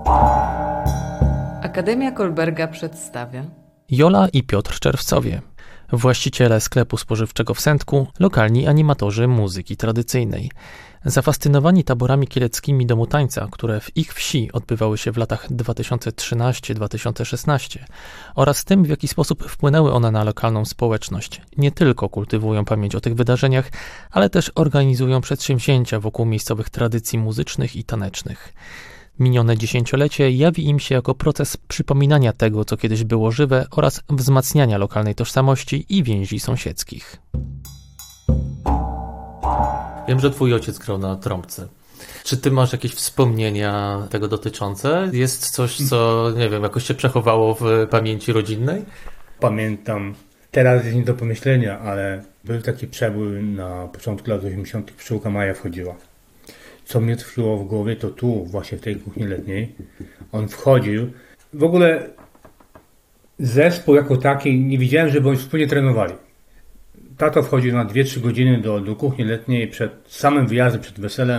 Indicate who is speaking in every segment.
Speaker 1: Akademia Kolberga przedstawia
Speaker 2: Jola i Piotr Czerwcowie, właściciele sklepu spożywczego w Sędku, lokalni animatorzy muzyki tradycyjnej. Zafascynowani taborami kieleckimi domu tańca, które w ich wsi odbywały się w latach 2013-2016 oraz tym, w jaki sposób wpłynęły one na lokalną społeczność, nie tylko kultywują pamięć o tych wydarzeniach, ale też organizują przedsięwzięcia wokół miejscowych tradycji muzycznych i tanecznych. Minione dziesięciolecie jawi im się jako proces przypominania tego, co kiedyś było żywe oraz wzmacniania lokalnej tożsamości i więzi sąsiedzkich. Wiem, że twój ojciec grał na trąbce. Czy ty masz jakieś wspomnienia tego dotyczące? Jest coś, co, nie wiem, jakoś się przechowało w pamięci rodzinnej?
Speaker 3: Pamiętam, teraz jest nie do pomyślenia, ale był taki przebój na początku lat 80. Pszczółka Maja wchodziła. Co mnie tkwiło w głowie, to tu, właśnie w tej kuchni letniej, on wchodził. W ogóle zespół jako taki, nie widziałem, żeby oni wspólnie trenowali. Tato wchodził na 2-3 godziny do kuchni letniej przed samym wyjazdem, przed weselem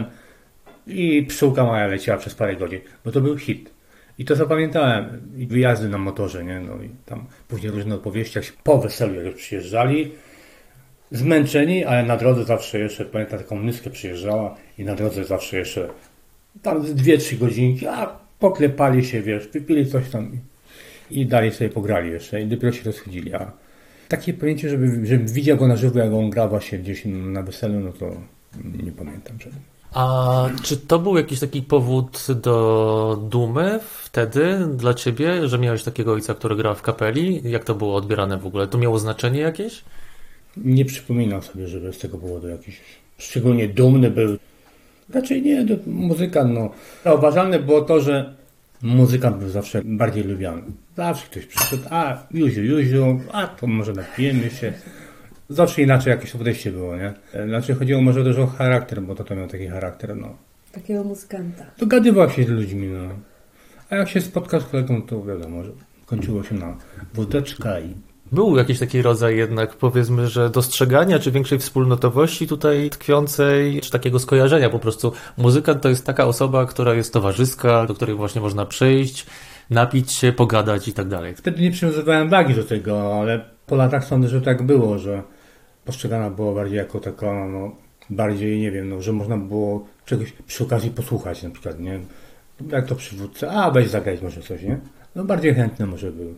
Speaker 3: i Pszczółka Maja leciała przez parę godzin, bo to był hit. I to zapamiętałem. I wyjazdy na motorze, nie? No i tam później różne opowieści, jak się po weselu, jak już przyjeżdżali, zmęczeni, ale na drodze zawsze jeszcze, pamiętam, taką nyskę przyjeżdżała i na drodze zawsze jeszcze tam 2-3 godzinki, a poklepali się, wiesz, wypili coś tam i dalej sobie pograli jeszcze i dopiero się rozchodzili. A takie pojęcie, żebym widział go na żywo, jak on gra właśnie gdzieś na weselu, no to nie pamiętam. Żeby...
Speaker 2: A czy to był jakiś taki powód do dumy wtedy dla ciebie, że miałeś takiego ojca, który grał w kapeli? Jak to było odbierane w ogóle? To miało znaczenie jakieś?
Speaker 3: Nie przypominam sobie, żeby z tego powodu jakiś szczególnie dumny był. Raczej nie, muzykant, no. Zauważalne było to, że muzykant był zawsze bardziej lubiany. Zawsze ktoś przyszedł, a Józiu, a to może napijemy się. Zawsze inaczej jakieś podejście było, nie? Znaczy chodziło może też o charakter, bo to miał taki charakter, no.
Speaker 4: Takiego muzykanta.
Speaker 3: Dogadywał się z ludźmi, no. A jak się spotkał z kolegą, to wiadomo, że kończyło się na wódeczka i...
Speaker 2: Był jakiś taki rodzaj jednak, powiedzmy, że dostrzegania, czy większej wspólnotowości tutaj tkwiącej, czy takiego skojarzenia po prostu. Muzykant to jest taka osoba, która jest towarzyska, do której właśnie można przyjść, napić się, pogadać i tak dalej.
Speaker 3: Wtedy nie przywiązywałem wagi do tego, ale po latach sądzę, że tak było, że postrzegana była bardziej jako taka, no, bardziej, nie wiem, no, że można było czegoś przy okazji posłuchać na przykład, nie? Jak to przywódca, a weź zagrać może coś, nie? No bardziej chętny może był.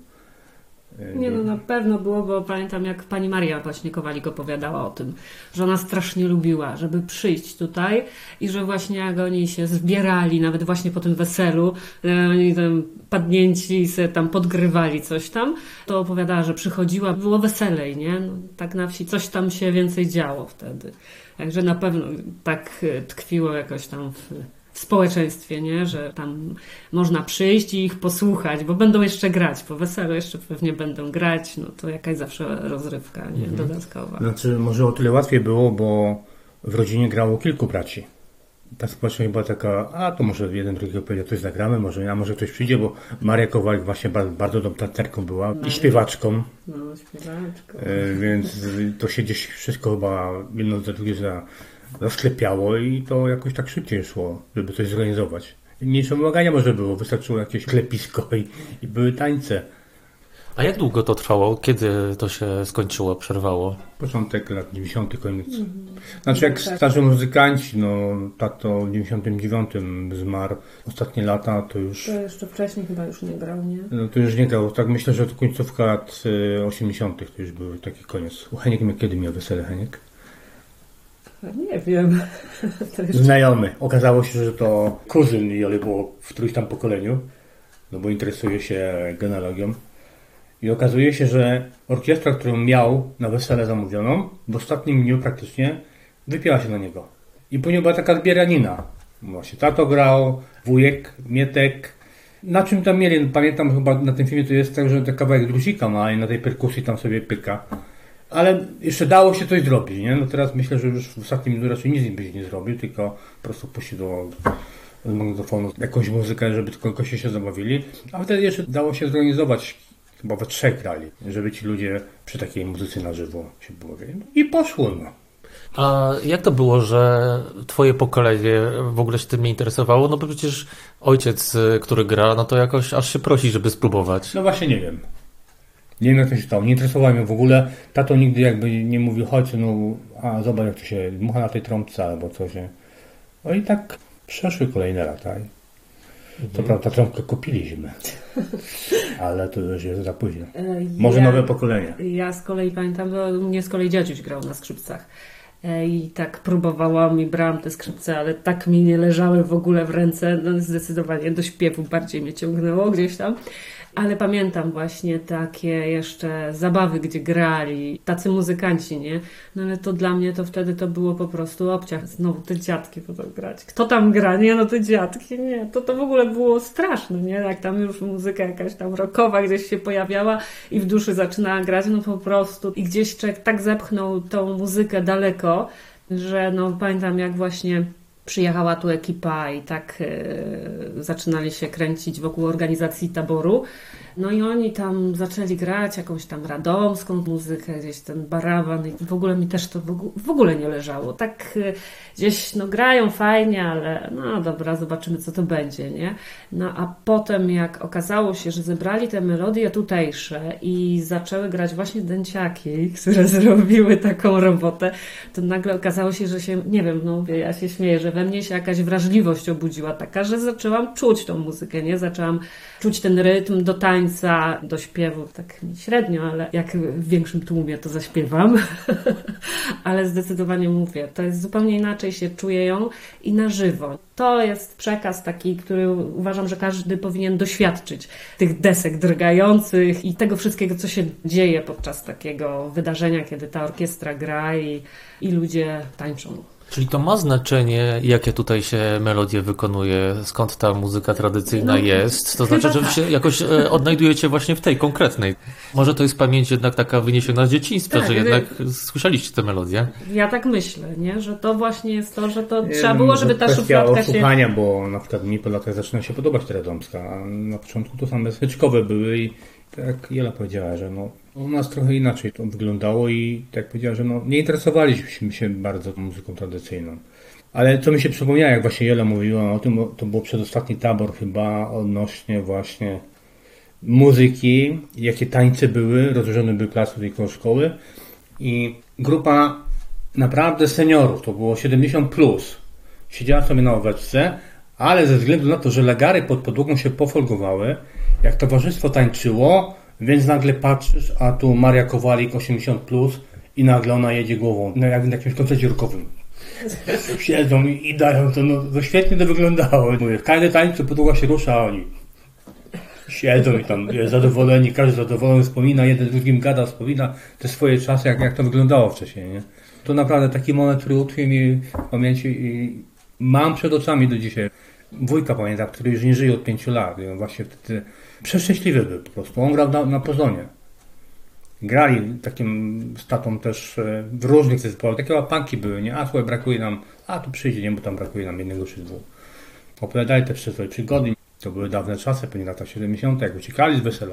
Speaker 4: Nie, no na pewno było, bo pamiętam, jak pani Maria właśnie Kowalik opowiadała o tym, że ona strasznie lubiła, żeby przyjść tutaj i że właśnie jak oni się zbierali, nawet właśnie po tym weselu, oni tam padnięci i sobie tam podgrywali coś tam, to opowiadała, że przychodziła, było weselej, nie? No, tak na wsi coś tam się więcej działo wtedy. Także na pewno tak tkwiło jakoś tam w społeczeństwie, nie? Że tam można przyjść i ich posłuchać, bo będą jeszcze grać, po weselu jeszcze pewnie będą grać, no to jakaś zawsze rozrywka, nie? Dodatkowa.
Speaker 3: Znaczy może o tyle łatwiej było, bo w rodzinie grało kilku braci. Ta społeczność była taka, a to może jeden drugiego powiedział, coś zagramy, może ktoś przyjdzie, bo Maria Kowalik właśnie bardzo dobrą tancerką była i śpiewaczką.
Speaker 4: No, śpiewaczką.
Speaker 3: Więc to się gdzieś wszystko chyba jedno za drugie zasklepiało i to jakoś tak szybciej szło, żeby coś zorganizować. Mniejsze wymagania może było, wystarczyło jakieś klepisko i były tańce.
Speaker 2: A jak długo to trwało? Kiedy to się skończyło, przerwało?
Speaker 3: Początek lat 90. koniec. Znaczy jak starzy muzykanci, no tato w 99 zmarł. Ostatnie lata to już...
Speaker 4: To jeszcze wcześniej chyba już nie grał, nie?
Speaker 3: No to już nie grał. Tak myślę, że to końcówka lat 80. to już był taki koniec. Heniek kiedy miał wesele, Heniek?
Speaker 4: Nie wiem.
Speaker 3: Znajomy. Okazało się, że to kuzyn Joli było w którymś tam pokoleniu, no bo interesuje się genealogią. I okazuje się, że orkiestra, którą miał na wesele zamówioną, w ostatnim dniu praktycznie wypięła się na niego. I później była taka zbieranina. Właśnie tato grał, wujek, Mietek. Na czym tam mieli? Pamiętam chyba na tym filmie to jest tak, że ten kawałek druzika ma i na tej perkusji tam sobie pyka. Ale jeszcze dało się coś zrobić, nie? No teraz myślę, że już w ostatnim dniu raczej nic byś nie zrobił, tylko po prostu puścił do magnetofonu jakąś muzykę, żeby tylko goście się zabawili. A wtedy jeszcze dało się zorganizować, chyba we 3 grali, żeby ci ludzie przy takiej muzyce na żywo się bawili. I poszło, no.
Speaker 2: A jak to było, że twoje pokolenie w ogóle się tym nie interesowało? No bo przecież ojciec, który gra, no to jakoś aż się prosi, żeby spróbować.
Speaker 3: No właśnie nie wiem. Nie wiem, jak to się stało. Nie interesowało mnie w ogóle. Tato nigdy jakby nie mówił, chodź, no, a zobacz, jak to się dmucha na tej trąbce albo coś. No i tak przeszły kolejne lata. To prawda, trąbkę kupiliśmy. Ale to już jest za późno. Może nowe pokolenie.
Speaker 4: Ja z kolei pamiętam, że mnie z kolei dziaduś grał na skrzypcach. I tak próbowałam i brałam te skrzypce, ale tak mi nie leżały w ogóle w ręce. No zdecydowanie do śpiewu bardziej mnie ciągnęło gdzieś tam. Ale pamiętam właśnie takie jeszcze zabawy, gdzie grali tacy muzykanci, nie? No ale to dla mnie to wtedy to było po prostu obciach. Znowu te dziadki to grać. Kto tam gra? Nie, no te dziadki, nie. To w ogóle było straszne, nie? Jak tam już muzyka jakaś tam rockowa gdzieś się pojawiała i w duszy zaczynała grać, no po prostu. I gdzieś człowiek tak zepchnął tą muzykę daleko, że no pamiętam jak właśnie przyjechała tu ekipa i tak zaczynali się kręcić wokół organizacji taboru. No i oni tam zaczęli grać jakąś tam radomską muzykę, gdzieś ten barawan i w ogóle mi też to w ogóle nie leżało. Tak gdzieś no grają fajnie, ale no dobra, zobaczymy co to będzie, nie? No a potem jak okazało się, że zebrali te melodie tutejsze i zaczęły grać właśnie dęciaki, które zrobiły taką robotę, to nagle okazało się, że się, nie wiem, no ja się śmieję, że we mnie się jakaś wrażliwość obudziła taka, że zaczęłam czuć tą muzykę, nie? Zaczęłam czuć ten rytm do tańca, do śpiewu, tak średnio, ale jak w większym tłumie to zaśpiewam. Ale zdecydowanie mówię, to jest zupełnie inaczej się czuje ją i na żywo. To jest przekaz taki, który uważam, że każdy powinien doświadczyć. Tych desek drgających i tego wszystkiego, co się dzieje podczas takiego wydarzenia, kiedy ta orkiestra gra i ludzie tańczą.
Speaker 2: Czyli to ma znaczenie, jakie tutaj się melodie wykonuje, skąd ta muzyka tradycyjna jest? To znaczy, że wy się jakoś odnajdujecie właśnie w tej konkretnej. Może to jest pamięć jednak taka wyniesiona z dzieciństwa, że jednak słyszeliście te melodie?
Speaker 4: Ja tak myślę, nie? Że to właśnie jest to, że to trzeba było, żeby ta szufladka się...
Speaker 3: Słuchania, bo na przykład mi po latach zaczyna się podobać ta radomska, a na początku to same smyczkowe były i tak jak Jela powiedziała, że no u nas trochę inaczej to wyglądało i tak jak powiedziała, że no nie interesowaliśmy się bardzo muzyką tradycyjną. Ale co mi się przypomniało, jak właśnie Jela mówiła o tym, to był przedostatni tabor chyba odnośnie właśnie muzyki, jakie tańce były, rozłożone były klasy tutaj koło szkoły i grupa naprawdę seniorów, to było 70+, siedziała sobie na ławeczce, ale ze względu na to, że lagary pod podłogą się pofolgowały, jak towarzystwo tańczyło, więc nagle patrzysz, a tu Maria Kowalik 80+, i nagle ona jedzie głową, no jak na jakimś koncercie rockowym. Siedzą i dają to, no to świetnie to wyglądało. Mówię, w każdej tańcu podłoga się rusza, a oni siedzą i tam zadowoleni, każdy zadowolony wspomina, jeden z drugim gada, wspomina te swoje czasy, jak to wyglądało wcześniej, nie? To naprawdę taki moment, który utkwił mi w pamięci i mam przed oczami do dzisiaj. Wujka pamiętam, który już nie żyje od 5 lat. I on właśnie wtedy przeszczęśliwy był po prostu. On grał na Pozonie. Grali takim statą też w różnych zespołach. Takie łapanki były, nie? A słuchaj, brakuje nam, a tu przyjdzie, nie? Bo tam brakuje nam jednego czy dwóch. Opowiadali te swoje przygody. To były dawne czasy, pewnie lata 70., jak uciekali z wesela.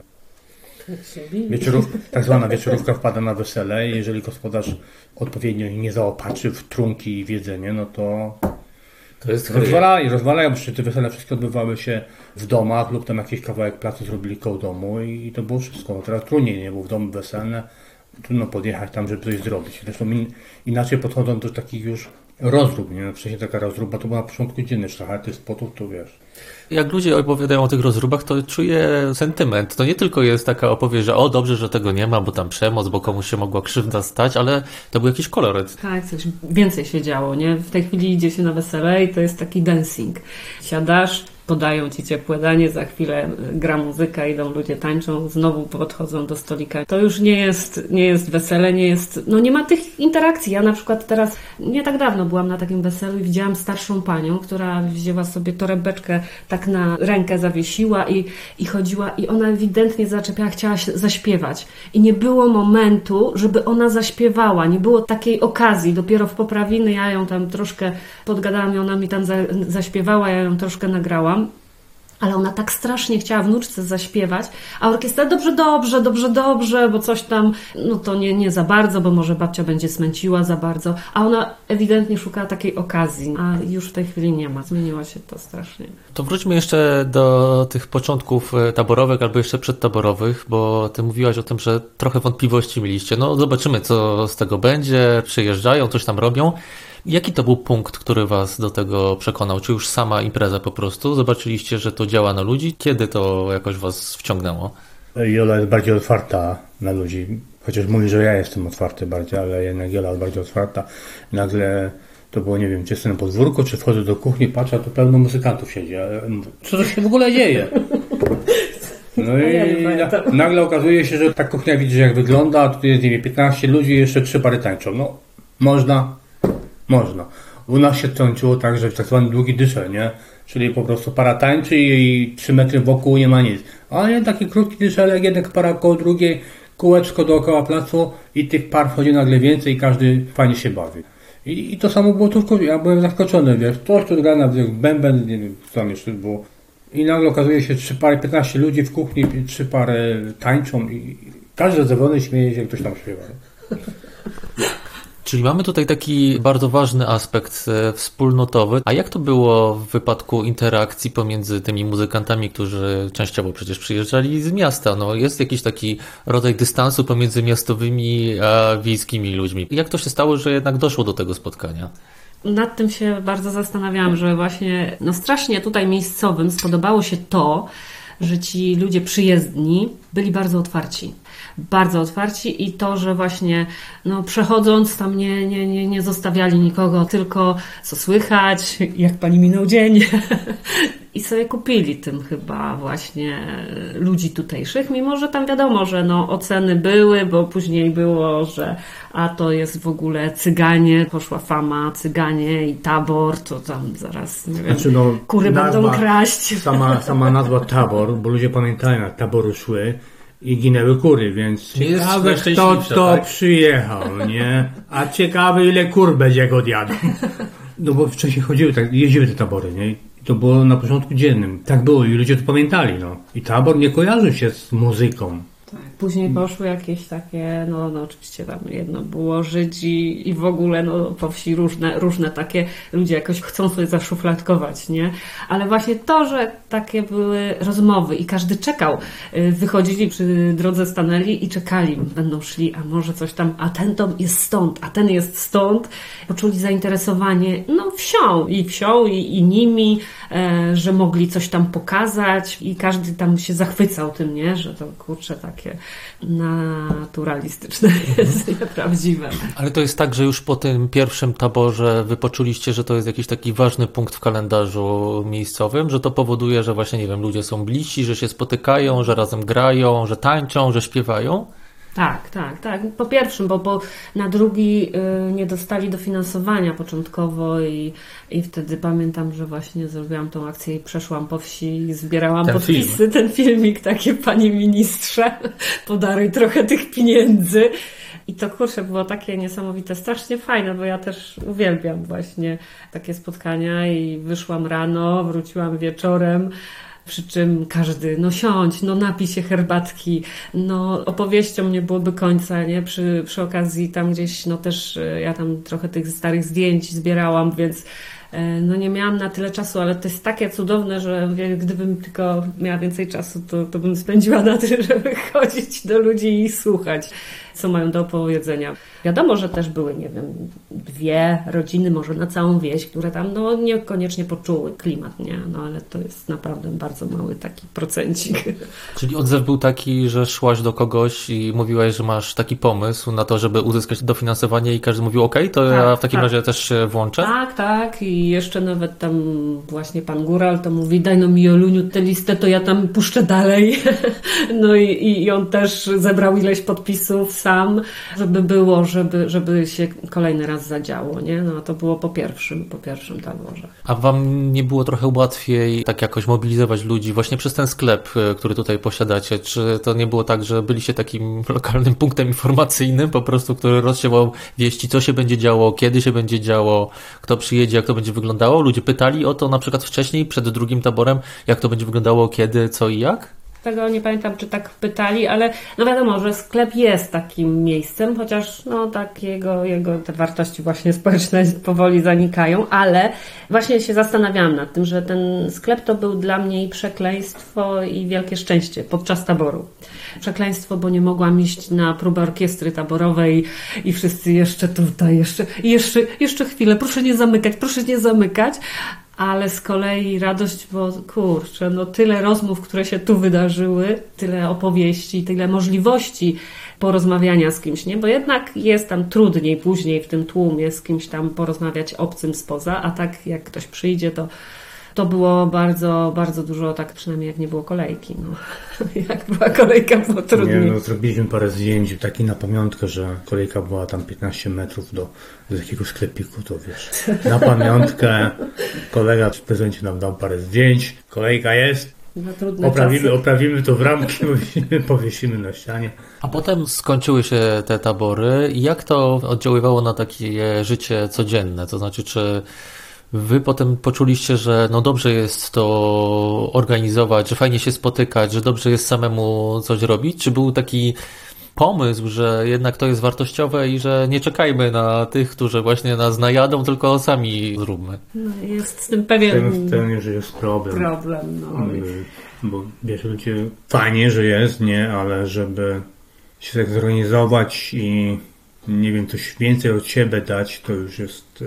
Speaker 3: Tak zwana wieczorówka wpada na wesele i jeżeli gospodarz odpowiednio nie zaopatrzy w trunki i w jedzenie, no to jest rozwalają, bo te wesele wszystkie odbywały się w domach lub tam jakiś kawałek placu zrobili koło domu i to było wszystko. No teraz trudniej, nie? Bo w domu weselne trudno podjechać tam, żeby coś zrobić. Zresztą inaczej podchodzą do takich już rozrób, nie? Wcześniej taka rozruba to była na początku dzienny, szlachetny spotów, to wiesz.
Speaker 2: Jak ludzie opowiadają o tych rozróbach, to czuję sentyment. To nie tylko jest taka opowieść, że o dobrze, że tego nie ma, bo tam przemoc, bo komuś się mogła krzywda stać, ale to był jakiś koloryt.
Speaker 4: Tak, coś więcej się działo, nie? W tej chwili idzie się na wesele i to jest taki dancing. Siadasz, podają ci ciepłe danie, za chwilę gra muzyka, idą ludzie, tańczą, znowu podchodzą do stolika. To już nie jest wesele, nie ma tych interakcji. Ja na przykład teraz, nie tak dawno byłam na takim weselu i widziałam starszą panią, która wzięła sobie torebeczkę, tak na rękę zawiesiła i chodziła i ona ewidentnie zaczepiała, chciała zaśpiewać. I nie było momentu, żeby ona zaśpiewała. Nie było takiej okazji. Dopiero w poprawiny ja ją tam troszkę podgadałam i ona mi tam zaśpiewała, ja ją troszkę nagrałam. Ale ona tak strasznie chciała wnuczce zaśpiewać, a orkiestra dobrze, bo coś tam, no to nie za bardzo, bo może babcia będzie smęciła za bardzo. A ona ewidentnie szukała takiej okazji, a już w tej chwili nie ma. Zmieniło się to strasznie.
Speaker 2: To wróćmy jeszcze do tych początków taborowych albo jeszcze przedtaborowych, bo ty mówiłaś o tym, że trochę wątpliwości mieliście. No zobaczymy, co z tego będzie. Przyjeżdżają, coś tam robią. Jaki to był punkt, który was do tego przekonał? Czy już sama impreza po prostu? Zobaczyliście, że to działa na ludzi? Kiedy to jakoś was wciągnęło?
Speaker 3: Jola jest bardziej otwarta na ludzi. Chociaż mówi, że ja jestem otwarty bardziej, ale jednak Jola jest bardziej otwarta. Nagle to było, nie wiem, czy jestem na podwórku, czy wchodzę do kuchni, patrzę, a tu pełno muzykantów siedzi. Co to się w ogóle dzieje? No i nagle okazuje się, że ta kuchnia widzi, jak wygląda, a tu jest, nie wiem, 15 ludzi i jeszcze 3 pary tańczą. No, można. U nas się tańczyło tak, że tak zwany długi dyszel, nie? Czyli po prostu para tańczy i 3 metry wokół nie ma nic. A nie taki krótki dyszelek, jednak para koło drugiej, kółeczko dookoła placu i tych par wchodzi nagle więcej i każdy fajnie się bawi. I to samo było tu, ja byłem zaskoczony, wiesz, ktoś tu gra na bęben, nie wiem, co tam jeszcze było. I nagle okazuje się 3 pary, 15 ludzi w kuchni, 3 pary tańczą i każdy zadowolony śmieje się, jak ktoś tam śpiewa.
Speaker 2: Czyli mamy tutaj taki bardzo ważny aspekt wspólnotowy. A jak to było w wypadku interakcji pomiędzy tymi muzykantami, którzy częściowo przecież przyjeżdżali z miasta? No, jest jakiś taki rodzaj dystansu pomiędzy miastowymi a wiejskimi ludźmi. Jak to się stało, że jednak doszło do tego spotkania?
Speaker 4: Nad tym się bardzo zastanawiałam, że właśnie strasznie tutaj miejscowym spodobało się to, że ci ludzie przyjezdni byli bardzo otwarci. Bardzo otwarci i to, że właśnie przechodząc tam nie zostawiali nikogo, tylko co słychać, jak pani minął dzień i sobie kupili tym chyba właśnie ludzi tutejszych, mimo że tam wiadomo, że oceny były, bo później było, że a to jest w ogóle Cyganie, poszła fama Cyganie i Tabor, to tam zaraz nie wiem, kury będą kraść.
Speaker 3: Sama nazwa Tabor, bo ludzie pamiętają, jak tabory szły i ginęły kury, więc ciekawe, kto przyjechał, nie? A ciekawe, ile kur będzie go odjadą. No bo wcześniej jeździły te tabory, nie? I to było na porządku dziennym. Tak było i ludzie to pamiętali, I tabor nie kojarzył się z muzyką.
Speaker 4: Tak. Później poszły jakieś takie, oczywiście tam jedno było Żydzi i w ogóle po wsi różne takie ludzie jakoś chcą sobie zaszufladkować, nie? Ale właśnie to, że takie były rozmowy i każdy czekał. Wychodzili przy drodze, stanęli i czekali. Będą szli, a może coś tam, a ten to jest stąd, a ten jest stąd. Poczuli zainteresowanie wsią i nimi, że mogli coś tam pokazać i każdy tam się zachwycał tym, nie? Że to kurczę takie naturalistyczne jest, nieprawdziwe.
Speaker 2: Ale to jest tak, że już po tym pierwszym taborze wy poczuliście, że to jest jakiś taki ważny punkt w kalendarzu miejscowym, że to powoduje, że właśnie, nie wiem, ludzie są bliżsi, że się spotykają, że razem grają, że tańczą, że śpiewają?
Speaker 4: Tak. Po pierwszym, bo na drugi nie dostali dofinansowania początkowo i wtedy pamiętam, że właśnie zrobiłam tą akcję i przeszłam po wsi i zbierałam podpisy, ten filmik, takie panie ministrze, podaruj trochę tych pieniędzy. I to kurczę było takie niesamowite, strasznie fajne, bo ja też uwielbiam właśnie takie spotkania i wyszłam rano, wróciłam wieczorem. Przy czym każdy, siądź, napij się herbatki, opowieścią nie byłoby końca, nie? Przy okazji tam gdzieś, też ja tam trochę tych starych zdjęć zbierałam, więc nie miałam na tyle czasu, ale to jest takie cudowne, że gdybym tylko miała więcej czasu, to bym spędziła na tym, żeby chodzić do ludzi i słuchać, co mają do opowiedzenia. Wiadomo, że też były, nie wiem, 2 rodziny, może na całą wieś, które tam niekoniecznie poczuły klimat, nie? Ale to jest naprawdę bardzo mały taki procencik.
Speaker 2: Czyli odzew był taki, że szłaś do kogoś i mówiłaś, że masz taki pomysł na to, żeby uzyskać dofinansowanie i każdy mówił okej, to ja w takim razie też się włączę?
Speaker 4: Tak. I jeszcze nawet tam właśnie pan Góral to mówi, daj mi Joluniu tę listę, to ja tam puszczę dalej. I on też zebrał ileś podpisów, sam, żeby było, żeby się kolejny raz zadziało, nie? No to było po pierwszym taborze.
Speaker 2: A wam nie było trochę łatwiej tak jakoś mobilizować ludzi właśnie przez ten sklep, który tutaj posiadacie? Czy to nie było tak, że byliście takim lokalnym punktem informacyjnym po prostu, który rozsiewał wieści, co się będzie działo, kiedy się będzie działo, kto przyjedzie, jak to będzie wyglądało? Ludzie pytali o to na przykład wcześniej, przed drugim taborem, jak to będzie wyglądało, kiedy, co i jak?
Speaker 4: Tego nie pamiętam, czy tak pytali, ale no wiadomo, że sklep jest takim miejscem, chociaż no tak jego te wartości właśnie społeczne powoli zanikają, ale właśnie się zastanawiałam nad tym, że ten sklep to był dla mnie i przekleństwo i wielkie szczęście podczas taboru. Przekleństwo, bo nie mogłam iść na próbę orkiestry taborowej i wszyscy jeszcze tutaj, jeszcze chwilę, proszę nie zamykać. Ale z kolei radość, bo kurczę, no tyle rozmów, które się tu wydarzyły, tyle opowieści, tyle możliwości porozmawiania z kimś, nie? Bo jednak jest tam trudniej później w tym tłumie z kimś tam porozmawiać obcym spoza, a tak jak ktoś przyjdzie, to było bardzo, bardzo dużo, tak przynajmniej jak nie było kolejki. No. Jak była kolejka, było trudniej.
Speaker 3: Nie, no, zrobiliśmy parę zdjęć, taki na pamiątkę, że kolejka była tam 15 metrów do jakiegoś sklepiku, to wiesz. Na pamiątkę kolega w prezencie nam dał parę zdjęć, kolejka jest, oprawimy to w ramki, powiesimy na ścianie.
Speaker 2: A potem skończyły się te tabory i jak to oddziaływało na takie życie codzienne? To znaczy, czy wy potem poczuliście, że no dobrze jest to organizować, że fajnie się spotykać, że dobrze jest samemu coś robić? Czy był taki pomysł, że jednak to jest wartościowe i że nie czekajmy na tych, którzy właśnie nas najadą, tylko sami zróbmy?
Speaker 4: No, jest z tym pewien...
Speaker 3: Ten że jest problem.
Speaker 4: No.
Speaker 3: Bo wiesz, ludzie fajnie, że jest, nie? Ale żeby się tak zorganizować i nie wiem, coś więcej od siebie dać, to już jest...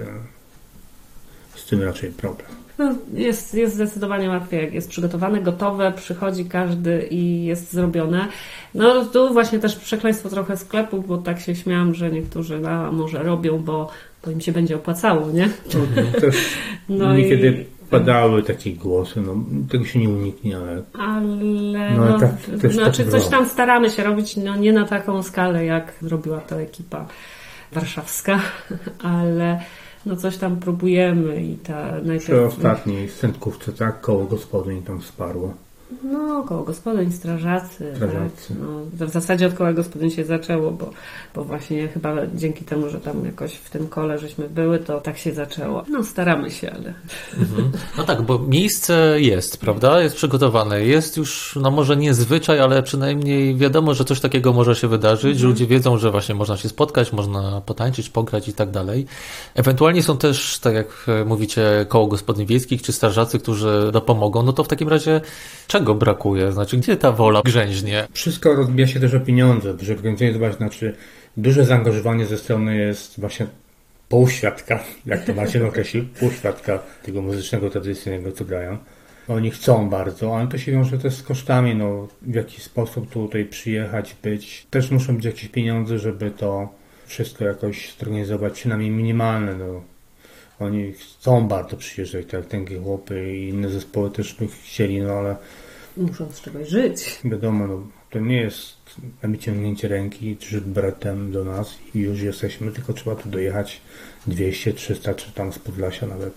Speaker 3: z tym raczej problem.
Speaker 4: No, jest zdecydowanie łatwiej, jak jest przygotowane, gotowe, przychodzi każdy i jest zrobione. No tu właśnie też przekleństwo trochę sklepów, bo tak się śmiałam, że niektórzy może robią, bo im się będzie opłacało, nie?
Speaker 3: Też no niekiedy padały takie głosy, no tego się nie uniknie, ale
Speaker 4: no, tak, znaczy tak coś tam staramy się robić, no nie na taką skalę, jak zrobiła to ekipa warszawska, ale no coś tam próbujemy i
Speaker 3: przy ostatniej sędkówce, tak? Koło gospodyń tam wsparło.
Speaker 4: No, koło gospodyń, strażacy. Tak, no, w zasadzie od koła gospodyń się zaczęło, bo właśnie chyba dzięki temu, że tam jakoś w tym kole żeśmy były, to tak się zaczęło. No, staramy się, ale...
Speaker 2: No tak, bo miejsce jest, prawda? Jest przygotowane. Jest już, no może nie zwyczaj, ale przynajmniej wiadomo, że coś takiego może się wydarzyć. Ludzie wiedzą, że właśnie można się spotkać, można potańczyć, pograć i tak dalej. Ewentualnie są też, tak jak mówicie, koło gospodyń wiejskich czy strażacy, którzy dopomogą. No to w takim razie czego brakuje? Znaczy, gdzie ta wola grzęźnie?
Speaker 3: Wszystko rozbija się też o pieniądze. Żeby organizować, znaczy duże zaangażowanie ze strony jest właśnie półświadka, jak to Marcin określił, półświadka tego muzycznego, tradycyjnego, co grają. Oni chcą bardzo, ale to się wiąże też z kosztami, no w jaki sposób tutaj przyjechać, być. Też muszą być jakieś pieniądze, żeby to wszystko jakoś zorganizować, przynajmniej minimalne, no. Oni chcą bardzo przyjeżdżać, tak jak Tęgie Chłopy i inne zespoły też by chcieli, no ale...
Speaker 4: Muszą z czegoś żyć.
Speaker 3: Wiadomo, no, to nie jest wyciągnięcie ręki czy bratem do nas i już jesteśmy, tylko trzeba tu dojechać 200, 300, czy tam z Podlasia nawet.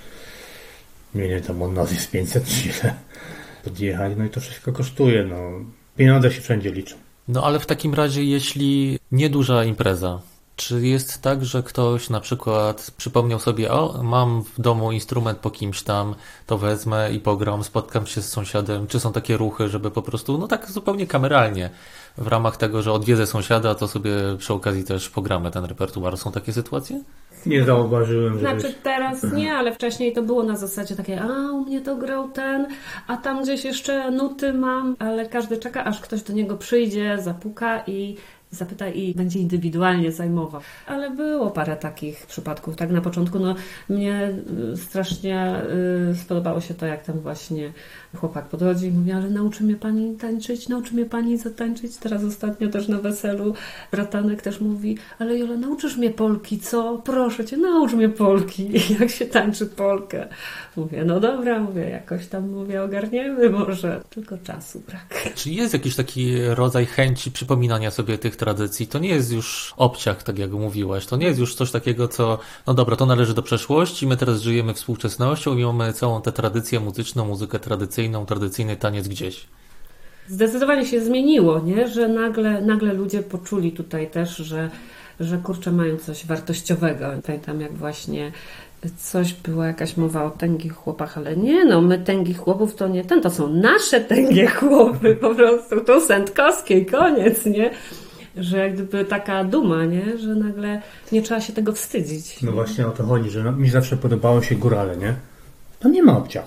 Speaker 3: Nie wiem, tam od nas jest 500, czy ile podjechać, no i to wszystko kosztuje, no. Pieniądze się wszędzie liczą.
Speaker 2: No ale w takim razie, jeśli nieduża impreza, czy jest tak, że ktoś na przykład przypomniał sobie, o, mam w domu instrument po kimś tam, to wezmę i pogram, spotkam się z sąsiadem, czy są takie ruchy, żeby po prostu, no tak zupełnie kameralnie, w ramach tego, że odwiedzę sąsiada, to sobie przy okazji też pogramy ten repertuar. Są takie sytuacje?
Speaker 3: Nie zauważyłem, że...
Speaker 4: Znaczy teraz nie, ale wcześniej to było na zasadzie takie, u mnie to grał ten, a tam gdzieś jeszcze nuty mam, ale każdy czeka, aż ktoś do niego przyjdzie, zapuka i zapyta i będzie indywidualnie zajmował. Ale było parę takich przypadków. Tak na początku, no mnie strasznie spodobało się to, jak tam właśnie chłopak podchodzi i mówi, ale nauczy mnie pani tańczyć, nauczy mnie pani zatańczyć. Teraz ostatnio też na weselu bratanek też mówi, ale Jola, nauczysz mnie polki, co? Proszę cię, naucz mnie polki. Jak się tańczy polkę? Mówię, no dobra, jakoś tam ogarniemy może. Tylko czasu brak.
Speaker 2: Czy jest jakiś taki rodzaj chęci przypominania sobie tych tradycji, to nie jest już obciach, tak jak mówiłaś, to nie jest już coś takiego, co, no dobra, to należy do przeszłości, my teraz żyjemy współczesnością i mamy całą tę tradycję muzyczną, muzykę tradycyjną, tradycyjny taniec gdzieś.
Speaker 4: Zdecydowanie się zmieniło, nie? Że nagle ludzie poczuli tutaj też, że kurczę, mają coś wartościowego. Pamiętam, jak właśnie coś była jakaś mowa o tęgich chłopach, ale nie, no my tęgich chłopów to nie to są nasze tęgie chłopy, po prostu to Sędkowskiej, koniec, nie? Że jak gdyby taka duma, nie? Że nagle nie trzeba się tego wstydzić.
Speaker 3: No właśnie o to chodzi, że mi zawsze podobało się górale, nie? To nie ma obciachu.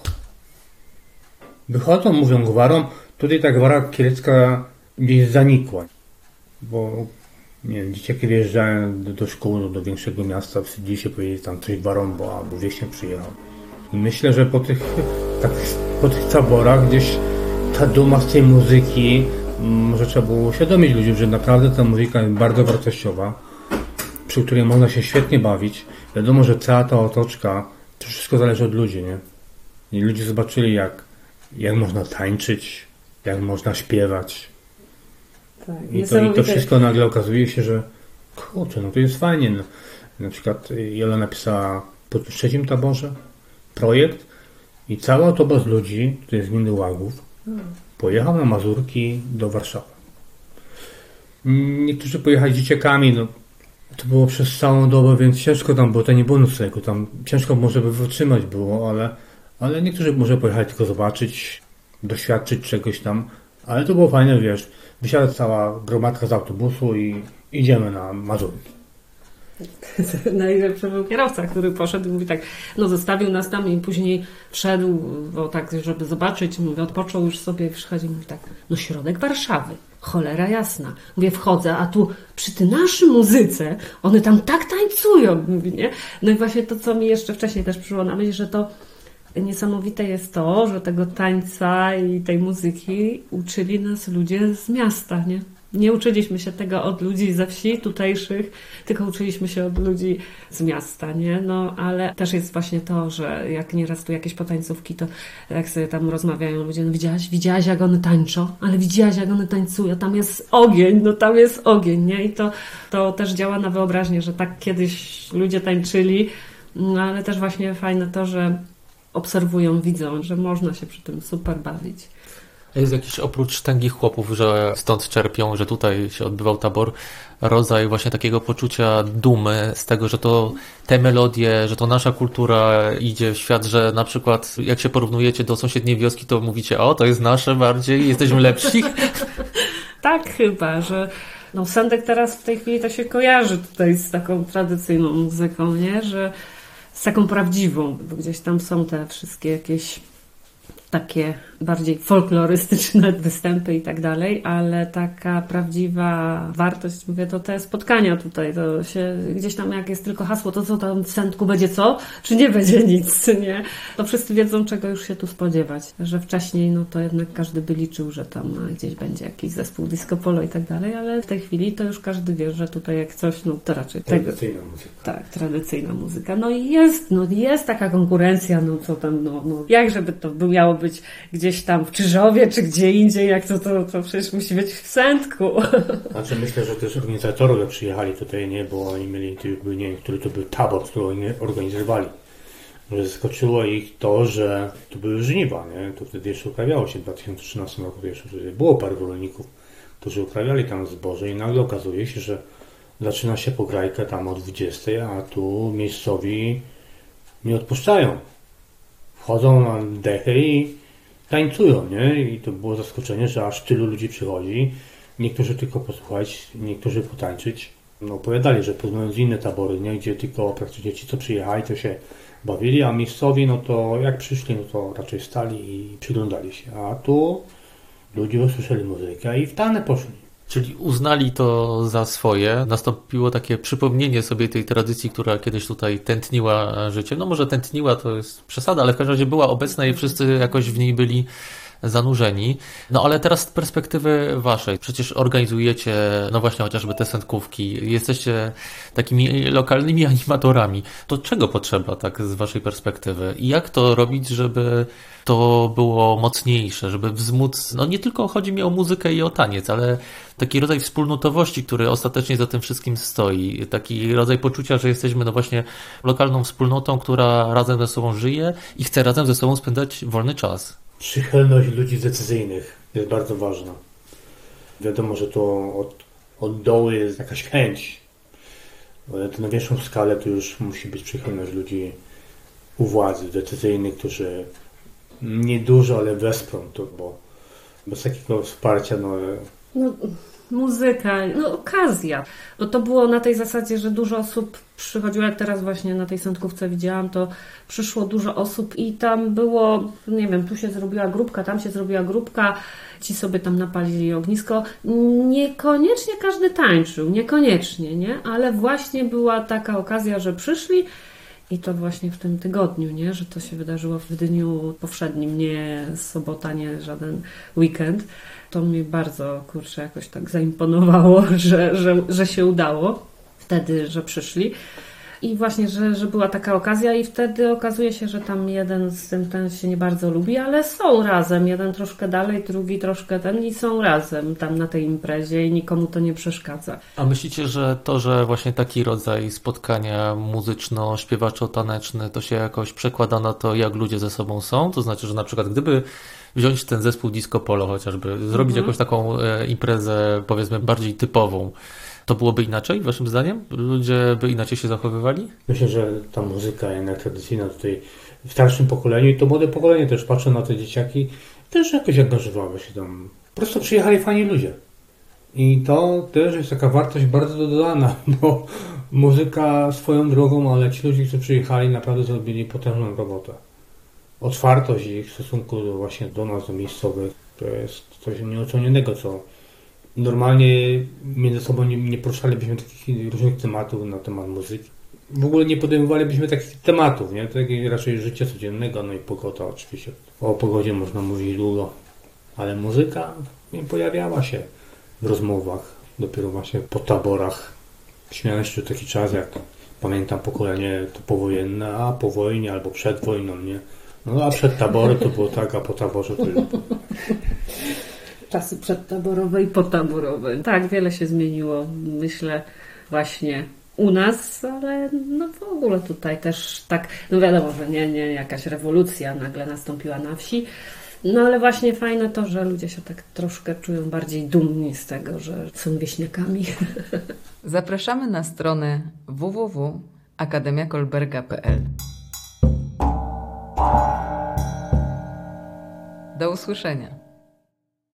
Speaker 3: Wychodzą, mówią gwarą, tutaj ta gwara kielecka gdzieś zanikła, bo nie wiem, dzieciaki wyjeżdżają do szkół, do większego miasta, wstydzili się powiedzieć tam coś gwarą, albo wieśniak przyjechał. I myślę, że po tych taborach gdzieś ta duma z tej muzyki, może trzeba było uświadomić ludziom, że naprawdę ta muzyka jest bardzo wartościowa, przy której można się świetnie bawić. Wiadomo, że cała ta otoczka, to wszystko zależy od ludzi, nie? I ludzie zobaczyli, jak można tańczyć, jak można śpiewać.
Speaker 4: Tak,
Speaker 3: I to wszystko nagle okazuje się, że kurczę, no to jest fajnie. No. Na przykład Jola napisała po trzecim taborze projekt i cały autobus ludzi, to jest z gminy Łagów, pojechał na Mazurki do Warszawy. Niektórzy pojechali z dzieciakami, no to było przez całą dobę, więc ciężko tam było, to nie było noclegu, tam ciężko może by wytrzymać było, ale niektórzy może pojechali tylko zobaczyć, doświadczyć czegoś tam, ale to było fajne, wiesz, wysiada cała gromadka z autobusu i idziemy na Mazurki.
Speaker 4: Najlepszy był kierowca, który poszedł i mówi tak, no zostawił nas tam i później wszedł, bo tak, żeby zobaczyć, mówi, odpoczął już sobie, przychodzi i mówi tak, no środek Warszawy, cholera jasna. Mówię, wchodzę, a tu przy tej naszej muzyce, one tam tak tańcują, mówi, nie? No i właśnie to, co mi jeszcze wcześniej też przyszło na myśl, że to niesamowite jest to, że tego tańca i tej muzyki uczyli nas ludzie z miasta, nie? Nie uczyliśmy się tego od ludzi ze wsi tutejszych, tylko uczyliśmy się od ludzi z miasta, nie? No, ale też jest właśnie to, że jak nieraz tu jakieś potańcówki, to jak sobie tam rozmawiają ludzie, no widziałaś jak one tańczą, ale widziałaś jak one tańcują, tam jest ogień, no tam jest ogień, nie? I to też działa na wyobraźnię, że tak kiedyś ludzie tańczyli, no ale też właśnie fajne to, że obserwują, widzą, że można się przy tym super bawić.
Speaker 2: Jest jakiś oprócz tęgich chłopów, że stąd czerpią, że tutaj się odbywał tabor, rodzaj właśnie takiego poczucia dumy z tego, że to te melodie, że to nasza kultura idzie w świat, że na przykład jak się porównujecie do sąsiedniej wioski, to mówicie, o to jest nasze bardziej, jesteśmy lepsi.
Speaker 4: Tak chyba, że no Sendek teraz w tej chwili to się kojarzy tutaj z taką tradycyjną muzyką, nie? Że z taką prawdziwą, bo gdzieś tam są te wszystkie jakieś takie bardziej folklorystyczne występy i tak dalej, ale taka prawdziwa wartość, mówię, to te spotkania tutaj, to się gdzieś tam jak jest tylko hasło, to co tam w Sędku będzie co? Czy nie będzie nic, nie? To wszyscy wiedzą, czego już się tu spodziewać, że wcześniej no to jednak każdy by liczył, że tam gdzieś będzie jakiś zespół disco polo i tak dalej, ale w tej chwili to już każdy wie, że tutaj jak coś, no to raczej
Speaker 3: tradycyjna muzyka.
Speaker 4: Tak, tradycyjna muzyka. No i jest taka konkurencja, no co tam, no jak żeby to miało być gdzieś tam w Czyżowie, czy gdzie indziej, jak to przecież musi być w Sędku.
Speaker 3: Znaczy myślę, że też organizatorowie przyjechali tutaj, nie, bo oni mieli, nie wiem, który to był tabor, który oni organizowali. Że zaskoczyło ich to, że to były żniwa, nie? To wtedy jeszcze uprawiało się w 2013 roku, jeszcze było paru rolników, którzy uprawiali tam zboże i nagle okazuje się, że zaczyna się pograjka tam o 20, a tu miejscowi nie odpuszczają. Wchodzą na dechy i tańcują, nie? I to było zaskoczenie, że aż tylu ludzi przychodzi. Niektórzy tylko posłuchać, niektórzy potańczyć. No, opowiadali, że porównując inne tabory, nie? Gdzie tylko praktycznie ci, co przyjechali, to się bawili, a miejscowi, no to jak przyszli, no to raczej stali i przyglądali się. A tu ludzie usłyszeli muzykę i w tanę poszli.
Speaker 2: Czyli uznali to za swoje. Nastąpiło takie przypomnienie sobie tej tradycji, która kiedyś tutaj tętniła życie. No może tętniła to jest przesada, ale w każdym razie była obecna i wszyscy jakoś w niej byli zanurzeni. No ale teraz z perspektywy waszej, przecież organizujecie, no właśnie chociażby te sędkówki, jesteście takimi lokalnymi animatorami. To czego potrzeba tak z waszej perspektywy? I jak to robić, żeby to było mocniejsze, żeby wzmóc, no nie tylko chodzi mi o muzykę i o taniec, ale taki rodzaj wspólnotowości, który ostatecznie za tym wszystkim stoi. Taki rodzaj poczucia, że jesteśmy no właśnie lokalną wspólnotą, która razem ze sobą żyje i chce razem ze sobą spędzać wolny czas.
Speaker 3: Przychylność ludzi decyzyjnych jest bardzo ważna. Wiadomo, że to od dołu jest jakaś chęć, ale to na większą skalę to już musi być przychylność ludzi u władzy decyzyjnych, którzy niedużo, ale wesprą to, bo bez takiego wsparcia,
Speaker 4: muzyka, okazja. Bo to było na tej zasadzie, że dużo osób przychodziło, jak teraz właśnie na tej sędkówce widziałam, to przyszło dużo osób i tam było, nie wiem, tu się zrobiła grupka, tam się zrobiła grupka, ci sobie tam napalili ognisko. Niekoniecznie każdy tańczył, niekoniecznie, nie? Ale właśnie była taka okazja, że przyszli i to właśnie w tym tygodniu, nie? Że to się wydarzyło w dniu powszednim, nie sobota, nie żaden weekend. To mi bardzo, jakoś tak zaimponowało, że się udało wtedy, że przyszli. I właśnie, że była taka okazja i wtedy okazuje się, że tam jeden z tym ten się nie bardzo lubi, ale są razem. Jeden troszkę dalej, drugi troszkę i są razem tam na tej imprezie i nikomu to nie przeszkadza.
Speaker 2: A myślicie, że to, że właśnie taki rodzaj spotkania muzyczno-śpiewaczo-taneczny to się jakoś przekłada na to, jak ludzie ze sobą są? To znaczy, że na przykład gdyby wziąć ten zespół Disco Polo chociażby, zrobić jakąś taką imprezę powiedzmy bardziej typową, to byłoby inaczej, waszym zdaniem? Ludzie by inaczej się zachowywali?
Speaker 3: Myślę, że ta muzyka jednak tradycyjna tutaj w starszym pokoleniu i to młode pokolenie też patrzą na te dzieciaki, też jakoś angażowały się tam. Po prostu przyjechali fajni ludzie. I to też jest taka wartość bardzo dodana, bo muzyka swoją drogą, ale ci ludzie, którzy przyjechali, naprawdę zrobili potężną robotę. Otwartość ich w stosunku właśnie do nas, do miejscowych, to jest coś nieocenionego, co normalnie między sobą nie poruszalibyśmy takich różnych tematów na temat muzyki. W ogóle nie podejmowalibyśmy takich tematów, nie? Takie raczej życia codziennego, no i pogoda oczywiście. O pogodzie można mówić długo, ale muzyka nie pojawiała się w rozmowach, dopiero właśnie po taborach. Śmiałem się taki czas, jak pamiętam pokolenie to powojenne, a po wojnie albo przed wojną, nie? No a przed taborem to było tak, a po taborze to już...
Speaker 4: Czasy przedtaborowe i potaborowe. Tak, wiele się zmieniło, myślę, właśnie u nas, ale w ogóle tutaj też tak, wiadomo, że nie jakaś rewolucja nagle nastąpiła na wsi, ale właśnie fajne to, że ludzie się tak troszkę czują bardziej dumni z tego, że są wieśniakami.
Speaker 1: Zapraszamy na stronę www.akademiakolberga.pl. Do usłyszenia.